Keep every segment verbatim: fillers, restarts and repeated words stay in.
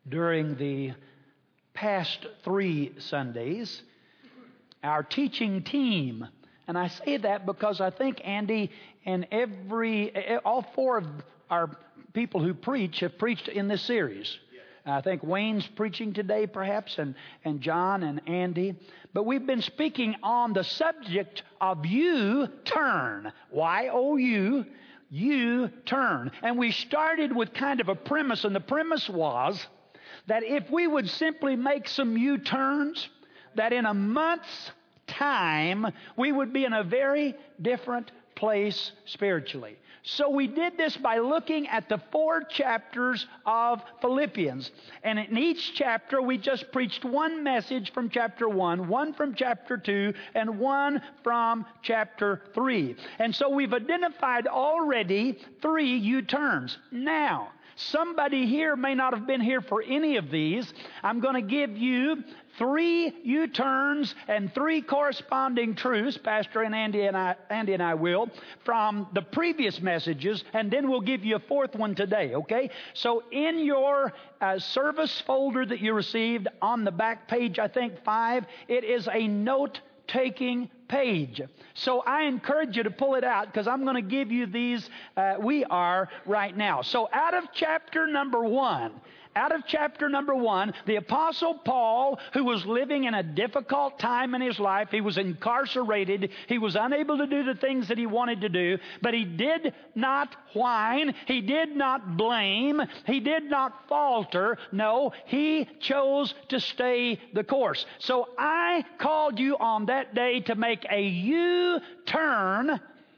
during the past three Sundays, our teaching team, and I say that because I think Andy and every, all four of our people who preach have preached in this series. I think Wayne's preaching today perhaps, and, and John and Andy. But we've been speaking on the subject of U-turn. Y O U, U-turn. And we started with kind of a premise, and the premise was that if we would simply make some U-turns, that in a month's time, we would be in a very different place spiritually. So we did this by looking at the four chapters of Philippians. And in each chapter, we just preached one message from chapter one, one from chapter two, and one from chapter three. And so we've identified already three U-turns. Now, somebody here may not have been here for any of these. I'm going to give you three U-turns and three corresponding truths, Pastor and Andy and I, Andy and I will, from the previous messages, and then we'll give you a fourth one today, okay? So in your uh, service folder that you received on the back page, I think five, it is a note-taking page. So I encourage you to pull it out because I'm going to give you these, uh, we are right now. So out of chapter number one, Out of chapter number one, the Apostle Paul, who was living in a difficult time in his life, he was incarcerated, he was unable to do the things that he wanted to do, but he did not whine, he did not blame, he did not falter. No, he chose to stay the course. So I called you on that day to make a U-turn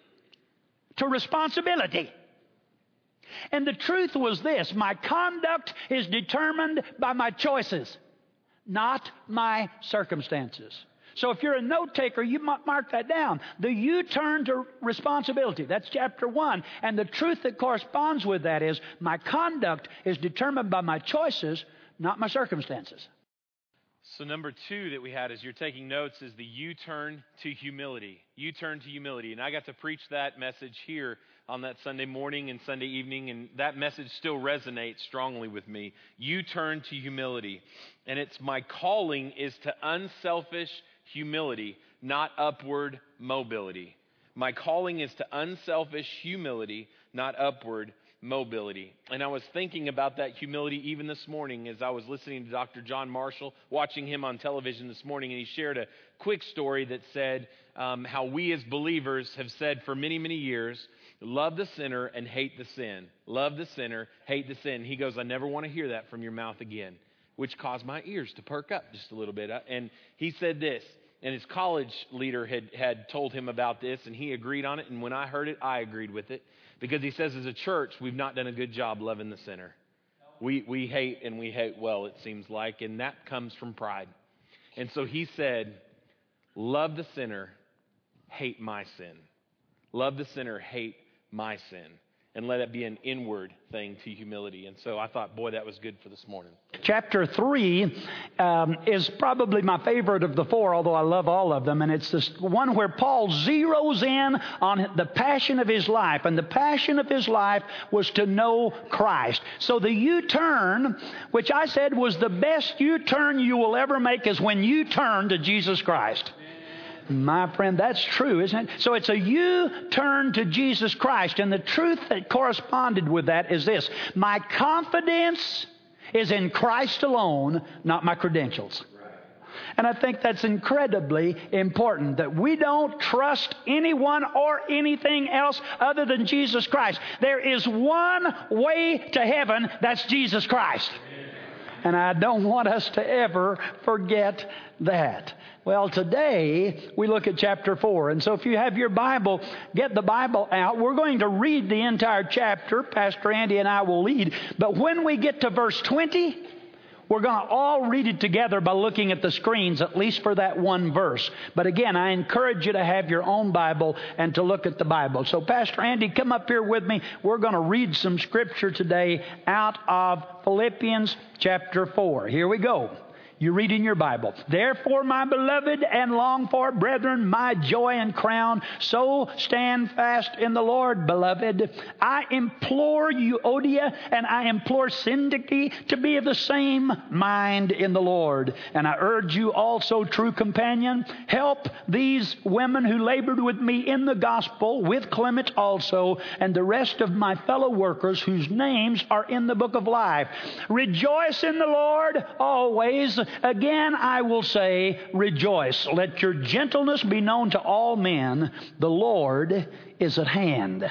to responsibility. And the truth was this: my conduct is determined by my choices, not my circumstances. So if you're a note taker, you might mark that down. The U-turn to responsibility. That's chapter one. And the truth that corresponds with that is my conduct is determined by my choices, not my circumstances. So number two that we had as you're taking notes is the U-turn to humility. U-turn to humility. And I got to preach that message here on that Sunday morning and Sunday evening, and that message still resonates strongly with me. U-turn to humility. And it's my calling is to unselfish humility, not upward mobility. My calling is to unselfish humility, not upward mobility. And I was thinking about that humility even this morning as I was listening to Doctor John Marshall, watching him on television this morning, and he shared a quick story that said um, how we as believers have said for many, many years, love the sinner and hate the sin. Love the sinner, hate the sin. He goes, I never want to hear that from your mouth again, which caused my ears to perk up just a little bit. And he said this, and his college leader had, had told him about this, and he agreed on it. And when I heard it, I agreed with it. Because he says, as a church, we've not done a good job loving the sinner. We we hate, and we hate well, it seems like, and that comes from pride. And so he said, love the sinner, hate my sin. Love the sinner, hate my sin. And let it be an inward thing to humility. And so I thought, boy, that was good for this morning. Chapter three um, is probably my favorite of the four, although I love all of them. And it's this one where Paul zeroes in on the passion of his life. And the passion of his life was to know Christ. So the U-turn, which I said was the best U-turn you will ever make, is when you turn to Jesus Christ. My friend, that's true, isn't it? So it's a U-turn to Jesus Christ. And the truth that corresponded with that is this: my confidence is in Christ alone, not my credentials. And I think that's incredibly important, that we don't trust anyone or anything else other than Jesus Christ. There is one way to heaven, that's Jesus Christ. And I don't want us to ever forget that. Well, today we look at chapter four. And so if you have your Bible, get the Bible out. We're going to read the entire chapter. Pastor Andy and I will lead. But when we get to verse twenty, we're going to all read it together by looking at the screens, at least for that one verse. But again, I encourage you to have your own Bible and to look at the Bible. So Pastor Andy, come up here with me. We're going to read some scripture today out of Philippians chapter four. Here we go. You read in your Bible, therefore, my beloved and longed for brethren, my joy and crown, so stand fast in the Lord, beloved. I implore you, Euodia, and I implore Syntyche to be of the same mind in the Lord. And I urge you also, true companion, help these women who labored with me in the gospel, with Clement also, and the rest of my fellow workers whose names are in the book of life. Rejoice in the Lord always. Again, I will say, rejoice. Let your gentleness be known to all men. The Lord is at hand.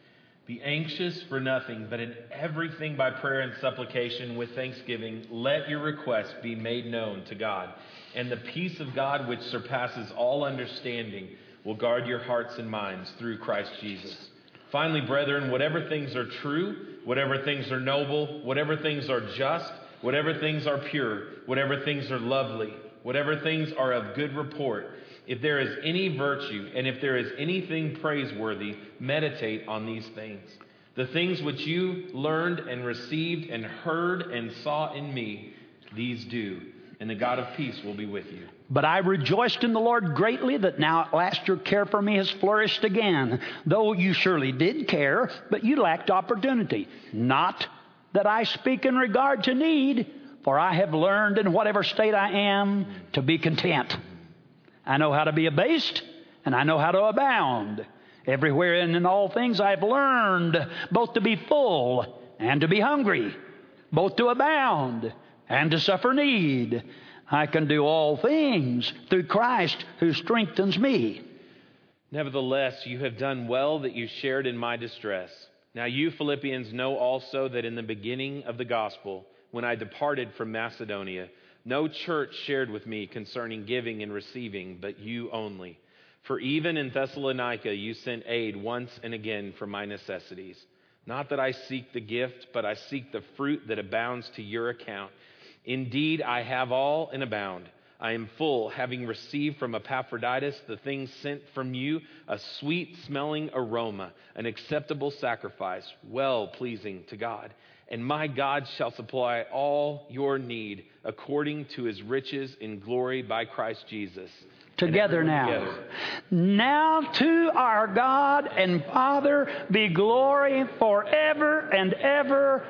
Be anxious for nothing, but in everything by prayer and supplication with thanksgiving, let your requests be made known to God. And the peace of God, which surpasses all understanding, will guard your hearts and minds through Christ Jesus. Finally, brethren, whatever things are true, whatever things are noble, whatever things are just, whatever things are pure, whatever things are lovely, whatever things are of good report, if there is any virtue and if there is anything praiseworthy, meditate on these things. The things which you learned and received and heard and saw in me, these do, and the God of peace will be with you. But I rejoiced in the Lord greatly that now at last your care for me has flourished again, though you surely did care, but you lacked opportunity. Not that I speak in regard to need, for I have learned in whatever state I am to be content. I know how to be abased, and I know how to abound. Everywhere and in all things I have learned both to be full and to be hungry, both to abound and to suffer need. I can do all things through Christ who strengthens me. Nevertheless, you have done well that you shared in my distress. Now you Philippians know also that in the beginning of the gospel, when I departed from Macedonia, no church shared with me concerning giving and receiving, but you only. For even in Thessalonica you sent aid once and again for my necessities. Not that I seek the gift, but I seek the fruit that abounds to your account. Indeed, I have all and abound. I am full, having received from Epaphroditus the things sent from you, a sweet-smelling aroma, an acceptable sacrifice, well-pleasing to God. And my God shall supply all your need according to his riches in glory by Christ Jesus. Together now. Together. Now to our God and Father be glory forever and ever.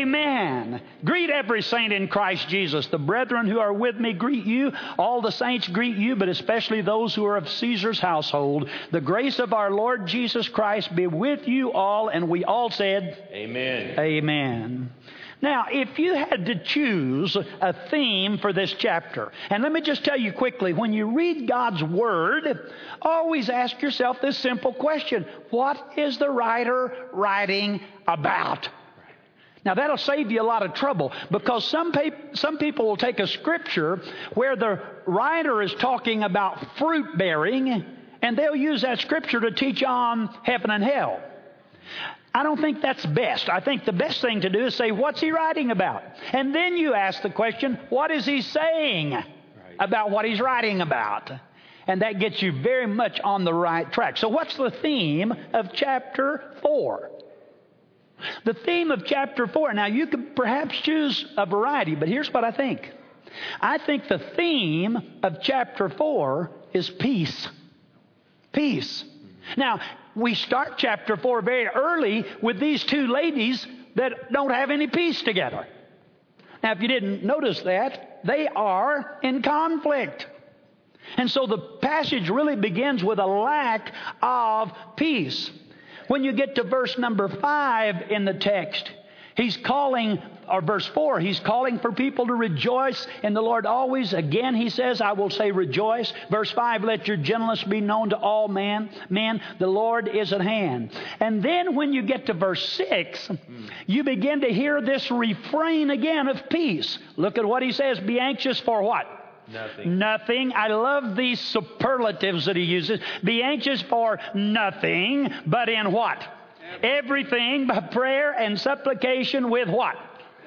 Amen. Greet every saint in Christ Jesus. The brethren who are with me greet you. All the saints greet you, but especially those who are of Caesar's household. The grace of our Lord Jesus Christ be with you all. And we all said, Amen. Amen. Now, if you had to choose a theme for this chapter, and let me just tell you quickly, when you read God's Word, always ask yourself this simple question: what is the writer writing about? Now, that'll save you a lot of trouble, because some, pe- some people will take a scripture where the writer is talking about fruit bearing, and they'll use that scripture to teach on heaven and hell. I don't think that's best. I think the best thing to do is say, what's he writing about? And then you ask the question, what is he saying right. about what he's writing about? And that gets you very much on the right track. So what's the theme of chapter four? The theme of chapter four, now you could perhaps choose a variety, but here's what I think. I think the theme of chapter four is peace. Peace. Now, we start chapter four very early with these two ladies that don't have any peace together. Now, if you didn't notice that, they are in conflict. And so the passage really begins with a lack of peace. When you get to verse number five in the text, he's calling, or verse four, he's calling for people to rejoice in the Lord always. Again, he says, I will say rejoice. Verse five, let your gentleness be known to all men. Men, the Lord is at hand. And then when you get to verse six, you begin to hear this refrain again of peace. Look at what he says. Be anxious for what? Nothing. Nothing. I love these superlatives that he uses. Be anxious for nothing, but in what? Everything by prayer and supplication with what?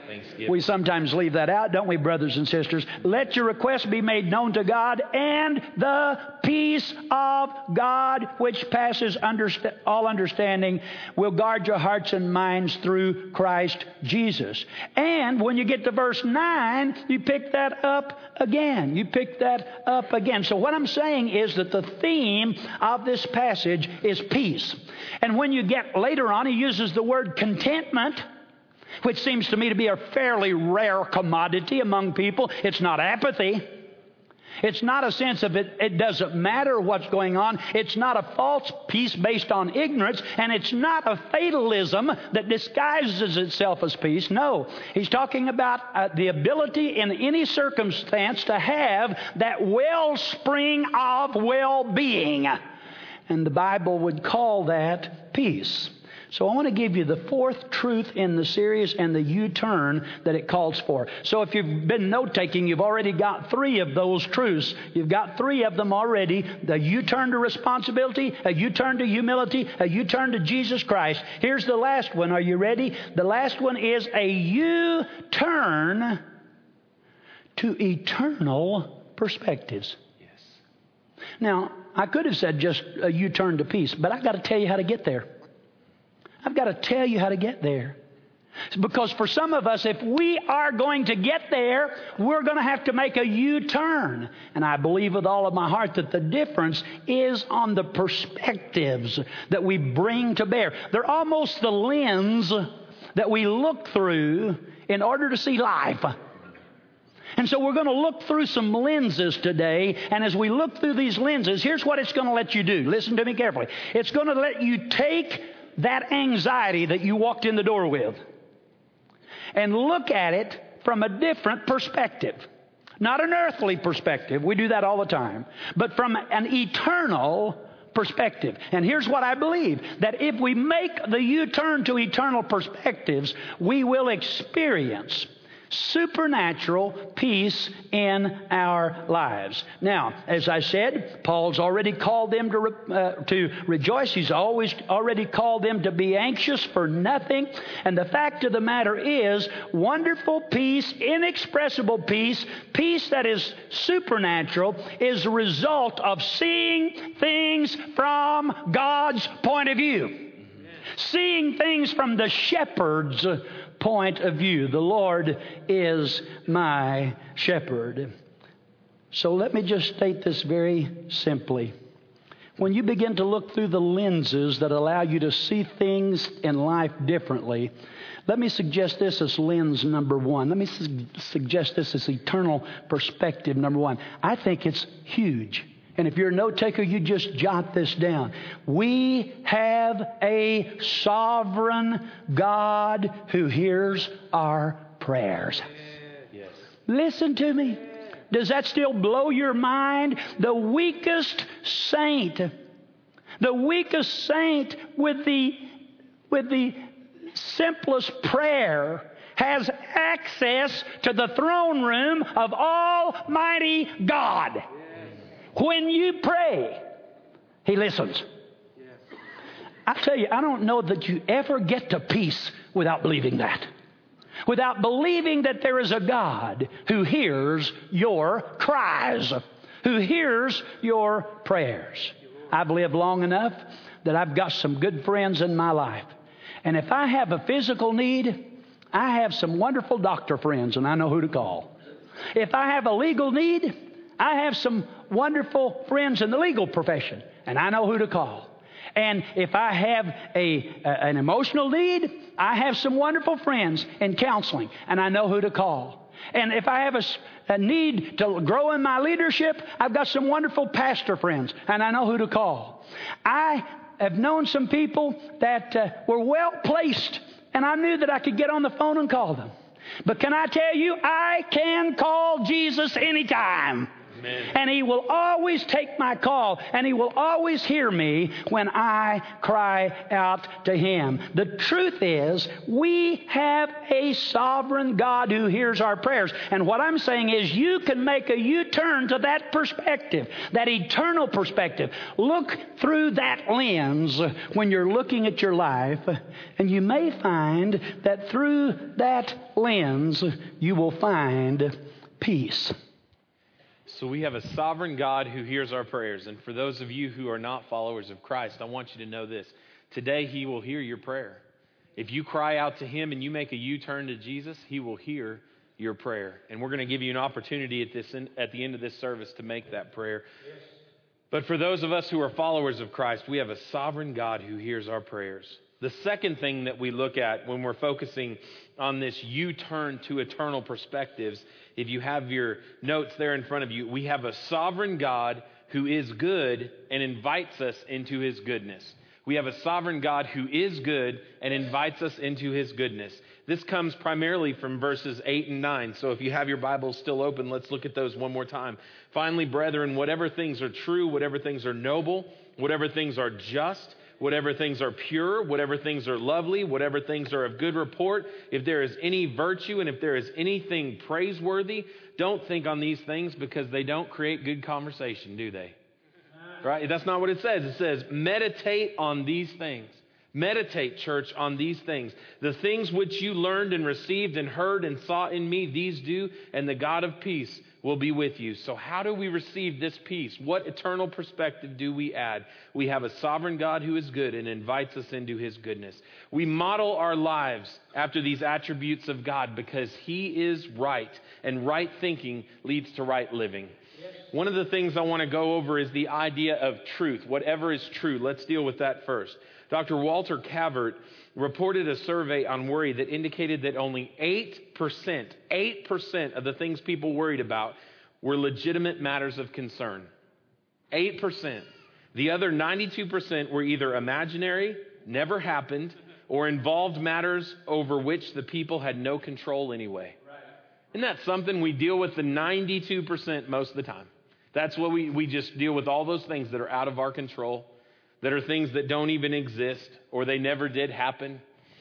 Thanksgiving. We sometimes leave that out, don't we, brothers and sisters? Let your requests be made known to God, and the peace of God, which passes underst- all understanding, will guard your hearts and minds through Christ Jesus. And when you get to verse nine, you pick that up again. You pick that up again. So what I'm saying is that the theme of this passage is peace. And when you get later on, he uses the word contentment, which seems to me to be a fairly rare commodity among people. It's not apathy. It's not a sense of it, it doesn't matter what's going on. It's not a false peace based on ignorance. And it's not a fatalism that disguises itself as peace. No, he's talking about uh, the ability in any circumstance to have that wellspring of well-being. And the Bible would call that peace. So I want to give you the fourth truth in the series and the U-turn that it calls for. So if you've been note-taking, you've already got three of those truths. You've got three of them already. The U-turn to responsibility, a U-turn to humility, a U-turn to Jesus Christ. Here's the last one. Are you ready? The last one is a U-turn to eternal perspectives. Yes. Now, I could have said just a U-turn to peace, but I've got to tell you how to get there. I've got to tell you how to get there. Because for some of us, if we are going to get there, we're going to have to make a U-turn. And I believe with all of my heart that the difference is on the perspectives that we bring to bear. They're almost the lens that we look through in order to see life. And so we're going to look through some lenses today. And as we look through these lenses, here's what it's going to let you do. Listen to me carefully. It's going to let you take that anxiety that you walked in the door with and look at it from a different perspective. Not an earthly perspective. We do that all the time. But from an eternal perspective. And here's what I believe. That if we make the U-turn to eternal perspectives, we will experience supernatural peace in our lives. Now, as I said, Paul's already called them to re- uh, to rejoice. He's always already called them to be anxious for nothing. And the fact of the matter is, wonderful peace, inexpressible peace, peace that is supernatural, is a result of seeing things from God's point of view. Mm-hmm. Seeing things from the shepherd's point of view. The Lord is my shepherd. So let me just state this very simply. When you begin to look through the lenses that allow you to see things in life differently, let me suggest this as lens number one. Let me su- suggest this as eternal perspective number one. I think it's huge. And if you're a note taker, you just jot this down. We have a sovereign God who hears our prayers. Yes. Listen to me. Does that still blow your mind? The weakest saint, the weakest saint with the, with the simplest prayer has access to the throne room of Almighty God. When you pray, He listens. I tell you, I don't know that you ever get to peace without believing that. Without believing that there is a God who hears your cries, who hears your prayers. I've lived long enough that I've got some good friends in my life. And if I have a physical need, I have some wonderful doctor friends, and I know who to call. If I have a legal need, I have some wonderful friends in the legal profession, and I know who to call. And if I have a, a an emotional need, I have some wonderful friends in counseling, and I know who to call. And if I have a, a need to grow in my leadership, I've got some wonderful pastor friends, and I know who to call. I have known some people that uh, were well placed, and I knew that I could get on the phone and call them. But can I tell you, I can call Jesus anytime. Amen. And He will always take my call, and He will always hear me when I cry out to Him. The truth is, we have a sovereign God who hears our prayers. And what I'm saying is, you can make a U-turn to that perspective, that eternal perspective. Look through that lens when you're looking at your life, and you may find that through that lens, you will find peace. So we have a sovereign God who hears our prayers. And for those of you who are not followers of Christ, I want you to know this. Today, He will hear your prayer. If you cry out to Him and you make a U-turn to Jesus, He will hear your prayer. And we're going to give you an opportunity at this at the end of this service to make that prayer. Yes. But for those of us who are followers of Christ, we have a sovereign God who hears our prayers. The second thing that we look at when we're focusing on this U-turn to eternal perspectives, if you have your notes there in front of you, we have a sovereign God who is good and invites us into His goodness. We have a sovereign God who is good and invites us into His goodness. This comes primarily from verses eight and nine. So if you have your Bibles still open, let's look at those one more time. Finally, brethren, whatever things are true, whatever things are noble, whatever things are just, whatever things are pure, whatever things are lovely, whatever things are of good report, if there is any virtue and if there is anything praiseworthy, don't think on these things, because they don't create good conversation, do they? Right? That's not what it says. It says, meditate on these things. Meditate, church, on these things. The things which you learned and received and heard and saw in me, these do, and the God of peace will be with you. So how do we receive this peace? What eternal perspective do we add? We have a sovereign God who is good and invites us into His goodness. We model our lives after these attributes of God because He is right, and right thinking leads to right living. One of the things I want to go over is the idea of truth. Whatever is true. Let's deal with that first. Doctor Walter Cavert reported a survey on worry that indicated that only eight percent, eight percent of the things people worried about were legitimate matters of concern. eight percent. The other ninety-two percent were either imaginary, never happened, or involved matters over which the people had no control anyway. Isn't that something? We deal with the ninety-two percent most of the time. That's what we, we just deal with, all those things that are out of our control, that are things that don't even exist or they never did happen.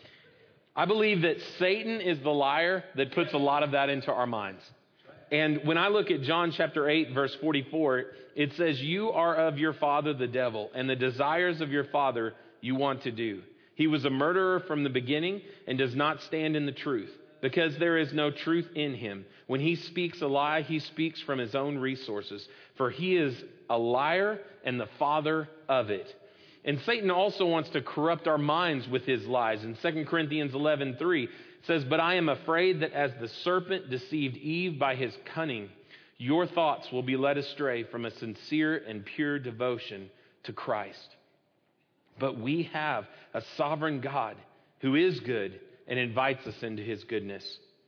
I believe that Satan is the liar that puts a lot of that into our minds. And when I look at John chapter eight, verse forty-four, it says, you are of your father the devil, and the desires of your father you want to do. He was a murderer from the beginning and does not stand in the truth, because there is no truth in him. When he speaks a lie, he speaks from his own resources, for he is a liar and the father of it. And Satan also wants to corrupt our minds with his lies. In Second Corinthians eleven three, it says, but I am afraid that as the serpent deceived Eve by his cunning, your thoughts will be led astray from a sincere and pure devotion to Christ. But we have a sovereign God who is good and invites us into His goodness.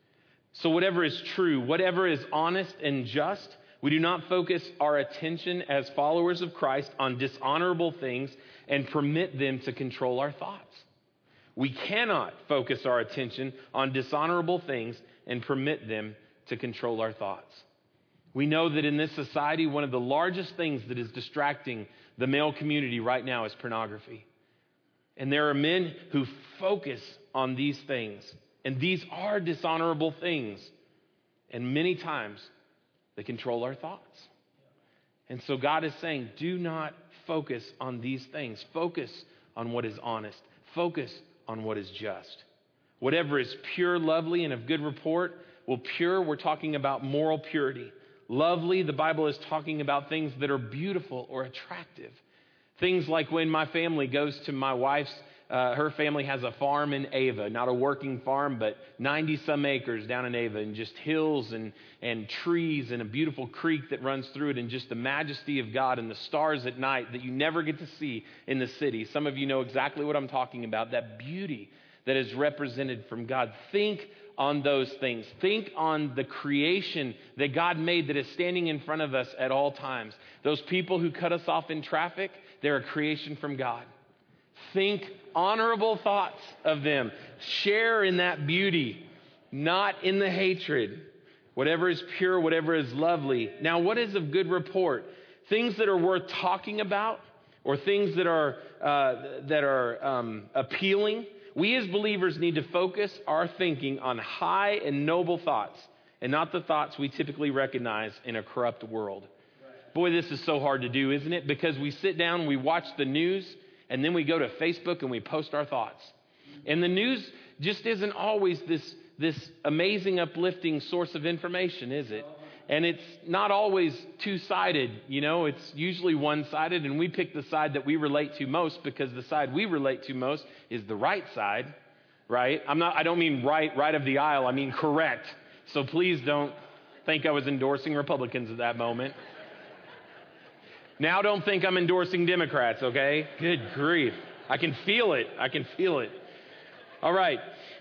So whatever is true, whatever is honest and just, we do not focus our attention as followers of Christ on dishonorable things and permit them to control our thoughts. We cannot focus our attention on dishonorable things and permit them to control our thoughts. We know that in this society, one of the largest things that is distracting the male community right now is pornography. And there are men who focus on these things. And these are dishonorable things. And many times, they control our thoughts. And so God is saying, do not focus on these things. Focus on what is honest. Focus on what is just. Whatever is pure, lovely, and of good report. Well, pure, we're talking about moral purity. Lovely, the Bible is talking about things that are beautiful or attractive. Things like when my family goes to my wife's, uh, her family has a farm in Ava, not a working farm, but ninety some acres down in Ava, and just hills and, and trees and a beautiful creek that runs through it, and just the majesty of God and the stars at night that you never get to see in the city. Some of you know exactly what I'm talking about, that beauty that is represented from God. Think on those things. Think on the creation that God made that is standing in front of us at all times. Those people who cut us off in traffic, they're a creation from God. Think honorable thoughts of them. Share in that beauty, not in the hatred. whatever is pure, whatever is lovely. Now, what is of good report? Things that are worth talking about, or things that are uh, that are um, appealing. We as believers need to focus our thinking on high and noble thoughts, and not the thoughts we typically recognize in a corrupt world. Boy, this is so hard to do, isn't it? Because we sit down, we watch the news, and then we go to Facebook and we post our thoughts. And the news just isn't always this, this amazing, uplifting source of information, is it? And it's not always two-sided, you know, it's usually one-sided, and we pick the side that we relate to most because the side we relate to most is the right side, right? I'm not, I don't mean right, right of the aisle, I mean correct. So please don't think I was endorsing Republicans at that moment. Now don't think I'm endorsing Democrats, okay? Good grief. I can feel it. I can feel it. All right.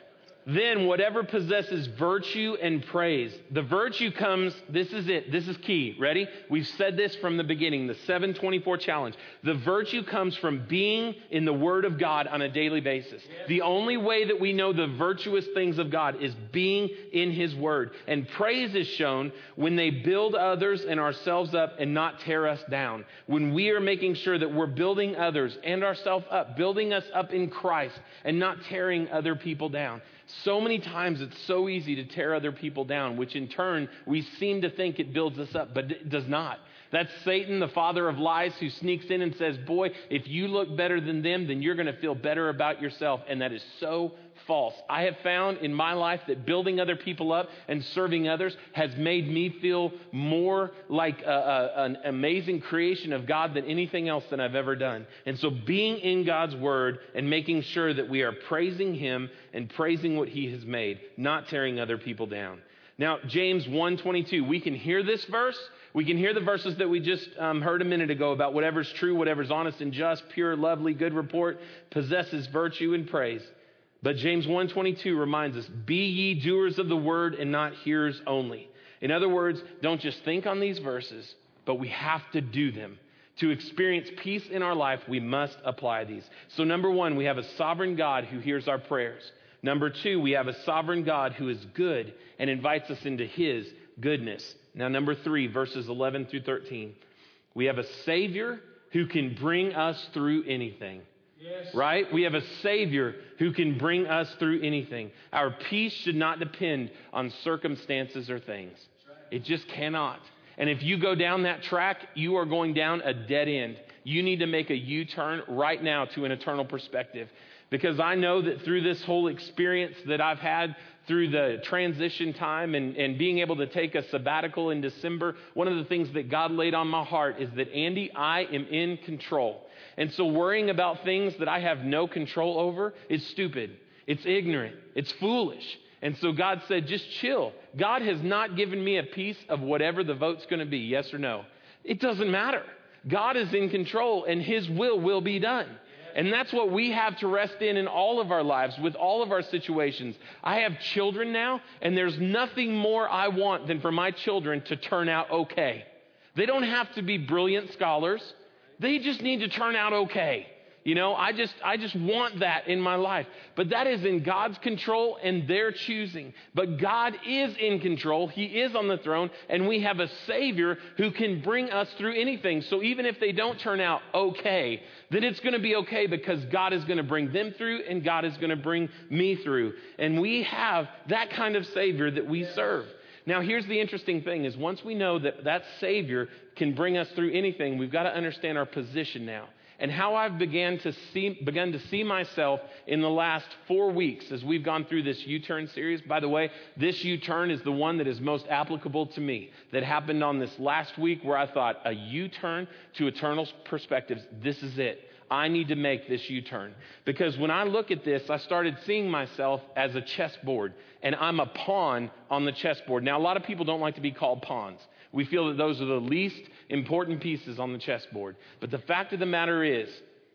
Then whatever possesses virtue and praise. The virtue comes, this is it, this is key. Ready? We've said this from the beginning, the seven twenty-four challenge. The virtue comes from being in the Word of God on a daily basis. The only way that we know the virtuous things of God is being in His Word. And praise is shown when they build others and ourselves up and not tear us down. When we are making sure that we're building others and ourselves up, building us up in Christ and not tearing other people down. So many times it's so easy to tear other people down, which in turn we seem to think it builds us up, but it does not. That's Satan, the father of lies, who sneaks in and says, boy, if you look better than them, then you're going to feel better about yourself. And that is so false. I have found in my life that building other people up and serving others has made me feel more like a, a, an amazing creation of God than anything else that I've ever done. And so being in God's Word and making sure that we are praising Him and praising what He has made, not tearing other people down. Now, James one twenty-two, we can hear this verse. We can hear the verses that we just um, heard a minute ago about whatever's true, whatever's honest and just, pure, lovely, good report, possesses virtue and praise. But James one twenty-two reminds us, be ye doers of the word and not hearers only. In other words, don't just think on these verses, but we have to do them. To experience peace in our life, we must apply these. So number one, we have a sovereign God who hears our prayers. Number two, we have a sovereign God who is good and invites us into His goodness. Now, number three, verses eleven through thirteen. We have a Savior who can bring us through anything. Yes. Right? We have a Savior who can bring us through anything. Our peace should not depend on circumstances or things. It just cannot. And if you go down that track, you are going down a dead end. You need to make a U-turn right now to an eternal perspective. Because I know that through this whole experience that I've had through the transition time and, and being able to take a sabbatical in December, one of the things that God laid on my heart is that, Andy, I am in control. And so worrying about things that I have no control over is stupid. It's ignorant. It's foolish. And so God said, just chill. God has not given me a piece of whatever the vote's going to be, yes or no. It doesn't matter. God is in control and His will will be done. And that's what we have to rest in in all of our lives, with all of our situations. I have children now, and there's nothing more I want than for my children to turn out okay. They don't have to be brilliant scholars. They just need to turn out okay. You know, I just I just want that in my life. But that is in God's control and their choosing. But God is in control. He is on the throne. And we have a Savior who can bring us through anything. So even if they don't turn out okay, then it's going to be okay because God is going to bring them through and God is going to bring me through. And we have that kind of Savior that we serve. Now, here's the interesting thing is once we know that that Savior can bring us through anything, we've got to understand our position now. And how I've began to see, begun to see myself in the last four weeks as we've gone through this U-turn series. By the way, this U-turn is the one that is most applicable to me. That happened on this last week where I thought a U-turn to eternal perspectives. This is it. I need to make this U-turn. Because when I look at this, I started seeing myself as a chessboard. And I'm a pawn on the chessboard. Now, a lot of people don't like to be called pawns. We feel that those are the least important pieces on the chessboard. But the fact of the matter is,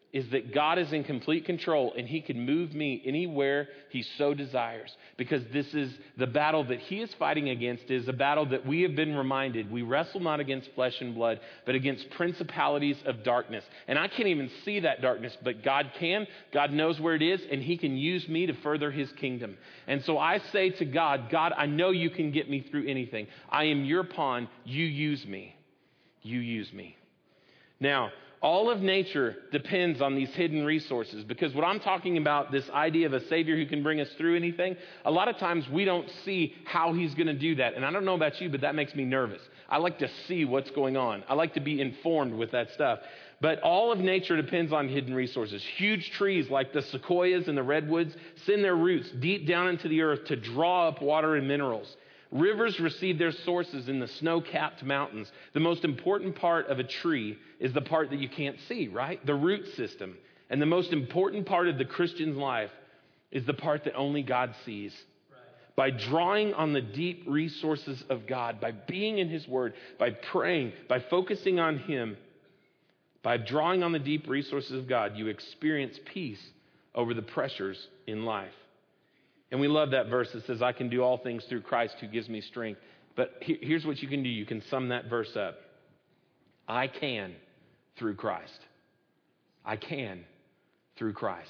is that God is in complete control and he can move me anywhere he so desires, because this is the battle that he is fighting against is a battle that we have been reminded. We wrestle not against flesh and blood, but against principalities of darkness. And I can't even see that darkness, but God can. God knows where it is, and he can use me to further his kingdom. And so I say to God, God, I know you can get me through anything. I am your pawn. You use me. You use me. Now, all of nature depends on these hidden resources, because what I'm talking about, this idea of a Savior who can bring us through anything, a lot of times we don't see how he's going to do that. And I don't know about you, but that makes me nervous. I like to see what's going on. I like to be informed with that stuff. But all of nature depends on hidden resources. Huge trees like the sequoias and the redwoods send their roots deep down into the earth to draw up water and minerals. Rivers receive their sources in the snow-capped mountains. The most important part of a tree is the part that you can't see, right? The root system. And the most important part of the Christian's life is the part that only God sees. By drawing on the deep resources of God, by being in his word, by praying, by focusing on him, by drawing on the deep resources of God, you experience peace over the pressures in life. And we love that verse that says, I can do all things through Christ who gives me strength. But here's what you can do. You can sum that verse up. I can through Christ. I can through Christ.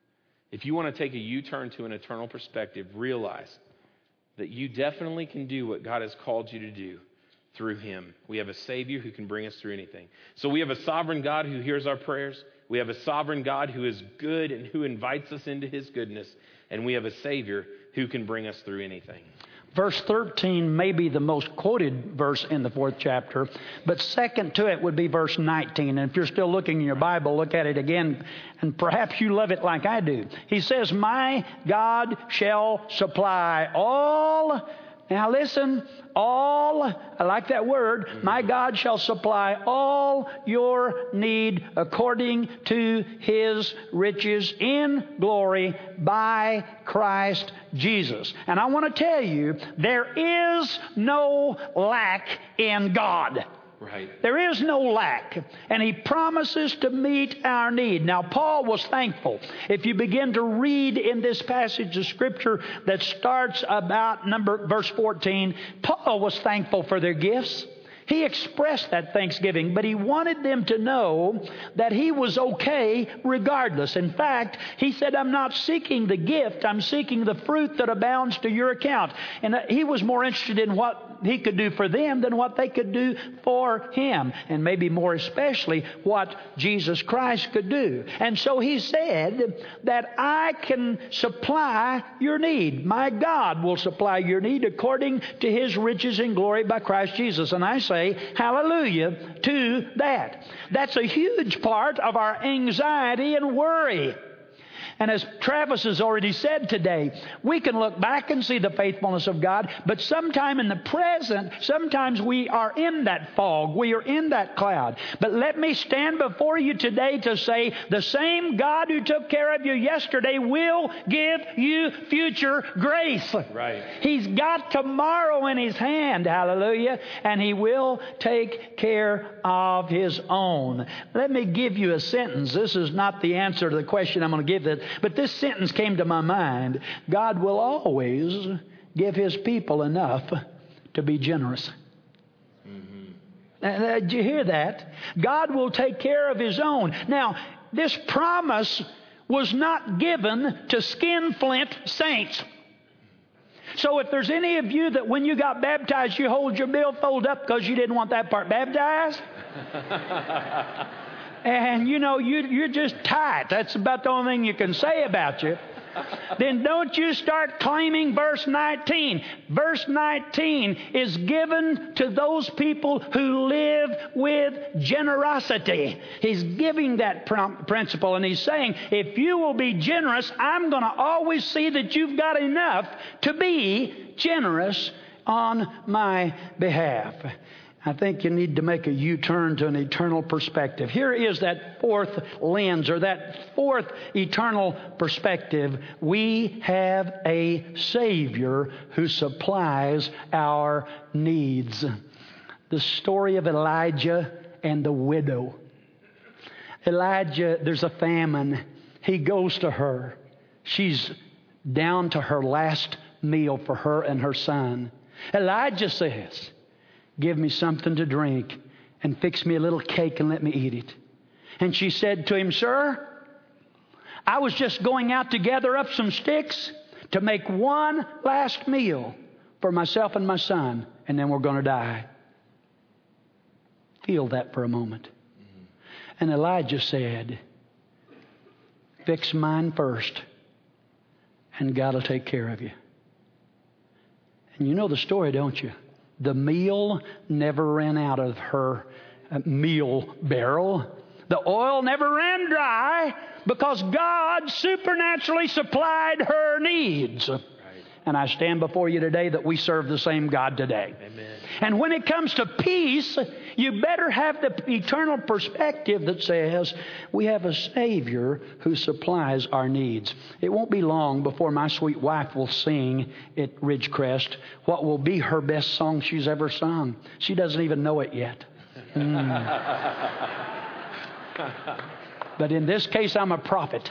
If you want to take a U-turn to an eternal perspective, realize that you definitely can do what God has called you to do through him. We have a Savior who can bring us through anything. So we have a sovereign God who hears our prayers. We have a sovereign God who is good and who invites us into his goodness. And we have a Savior who can bring us through anything. Verse thirteen may be the most quoted verse in the fourth chapter, but second to it would be verse nineteen. And if you're still looking in your Bible, look at it again, and perhaps you love it like I do. He says, my God shall supply all. Now listen, all, I like that word, my God shall supply all your need according to his riches in glory by Christ Jesus. And I want to tell you, there is no lack in God. Right. There is no lack, and he promises to meet our need. Now, Paul was thankful. If you begin to read in this passage of Scripture that starts about number verse fourteen, Paul was thankful for their gifts. He expressed that thanksgiving, but he wanted them to know that he was okay regardless. In fact, he said, I'm not seeking the gift, I'm seeking the fruit that abounds to your account. And he was more interested in what he could do for them than what they could do for him. And maybe more especially what Jesus Christ could do. And so he said that I can supply your need. My God will supply your need according to his riches and glory by Christ Jesus. And I say, hallelujah to that. That's a huge part of our anxiety and worry. And as Travis has already said today, we can look back and see the faithfulness of God, but sometime in the present, sometimes we are in that fog. We are in that cloud. But let me stand before you today to say the same God who took care of you yesterday will give you future grace. Right. He's got tomorrow in his hand, hallelujah, and he will take care of his own. Let me give you a sentence. This is not the answer to the question I'm going to give this. But this sentence came to my mind. God will always give his people enough to be generous. Mm-hmm. Uh, did you hear that? God will take care of his own. Now, this promise was not given to skinflint saints. So if there's any of you that when you got baptized, you hold your billfold up because you didn't want that part baptized, and, you know, you, you're just tight. That's about the only thing you can say about you. Then don't you start claiming verse nineteen. Verse nineteen is given to those people who live with generosity. He's giving that principle, and he's saying, if you will be generous, I'm going to always see that you've got enough to be generous on my behalf. I think you need to make a U-turn to an eternal perspective. Here is that fourth lens, or that fourth eternal perspective. We have a Savior who supplies our needs. The story of Elijah and the widow. Elijah, there's a famine. He goes to her. She's down to her last meal for her and her son. Elijah says, give me something to drink and fix me a little cake and let me eat it. And she said to him, sir, I was just going out to gather up some sticks to make one last meal for myself and my son, and then we're going to die. Feel that for a moment. And Elijah said, fix mine first, and God will take care of you. And you know the story, don't you? The meal never ran out of her meal barrel. The oil never ran dry because God supernaturally supplied her needs. Right. And I stand before you today that we serve the same God today. Amen. And when it comes to peace, you better have the eternal perspective that says we have a Savior who supplies our needs. It won't be long before my sweet wife will sing at Ridgecrest what will be her best song she's ever sung. She doesn't even know it yet. Mm. But in this case, I'm a prophet.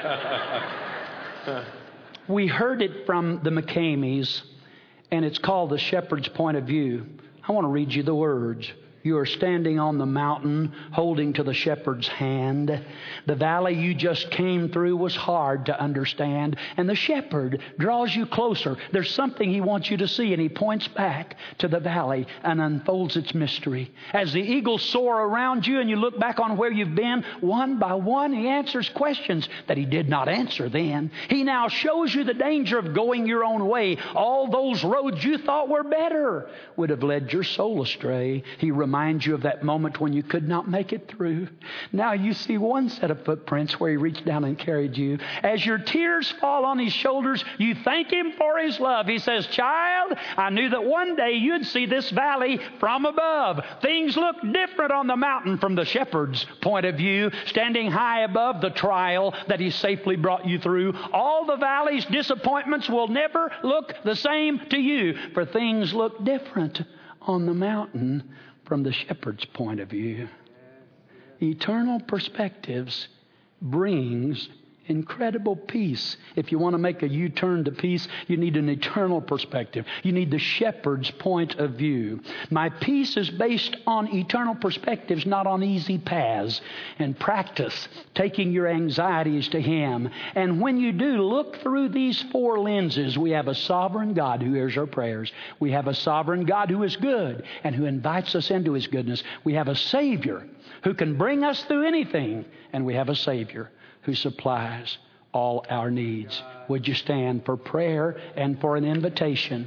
We heard it from the McCameys, and it's called The Shepherd's Point of View. I want to read you the words. You are standing on the mountain, holding to the shepherd's hand. The valley you just came through was hard to understand, and the shepherd draws you closer. There's something he wants you to see, and he points back to the valley and unfolds its mystery. As the eagles soar around you and you look back on where you've been, one by one, he answers questions that he did not answer then. He now shows you the danger of going your own way. All those roads you thought were better would have led your soul astray. He reminds you of that moment when you could not make it through. Now you see one set of footprints where he reached down and carried you. As your tears fall on his shoulders, you thank him for his love. He says, child, I knew that one day you'd see this valley from above. Things look different on the mountain from the shepherd's point of view, standing high above the trial that he safely brought you through. All the valley's disappointments will never look the same to you, for things look different on the mountain from the shepherd's point of view. Eternal perspectives brings incredible peace. If you want to make a U-turn to peace, you need an eternal perspective. You need the shepherd's point of view. My peace is based on eternal perspectives, not on easy paths. And practice taking your anxieties to Him. And when you do, look through these four lenses. We have a sovereign God who hears our prayers. We have a sovereign God who is good and who invites us into His goodness. We have a Savior who can bring us through anything. And we have a Savior who supplies all our needs. Would you stand for prayer and for an invitation?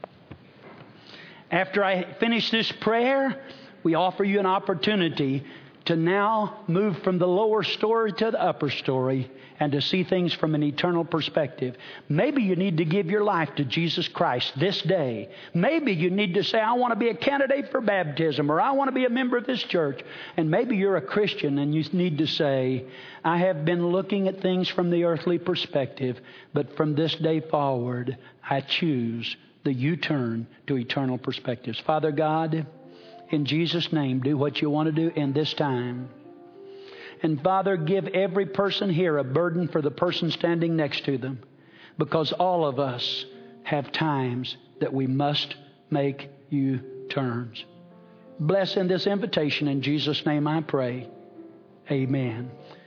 After I finish this prayer, we offer you an opportunity to now move from the lower story to the upper story and to see things from an eternal perspective. Maybe you need to give your life to Jesus Christ this day. Maybe you need to say, I want to be a candidate for baptism, or I want to be a member of this church. And maybe you're a Christian and you need to say, I have been looking at things from the earthly perspective, but from this day forward, I choose the U-turn to eternal perspectives. Father God, in Jesus' name, do what you want to do in this time. And Father, give every person here a burden for the person standing next to them, because all of us have times that we must make U-turns. Bless in this invitation. In Jesus' name I pray. Amen.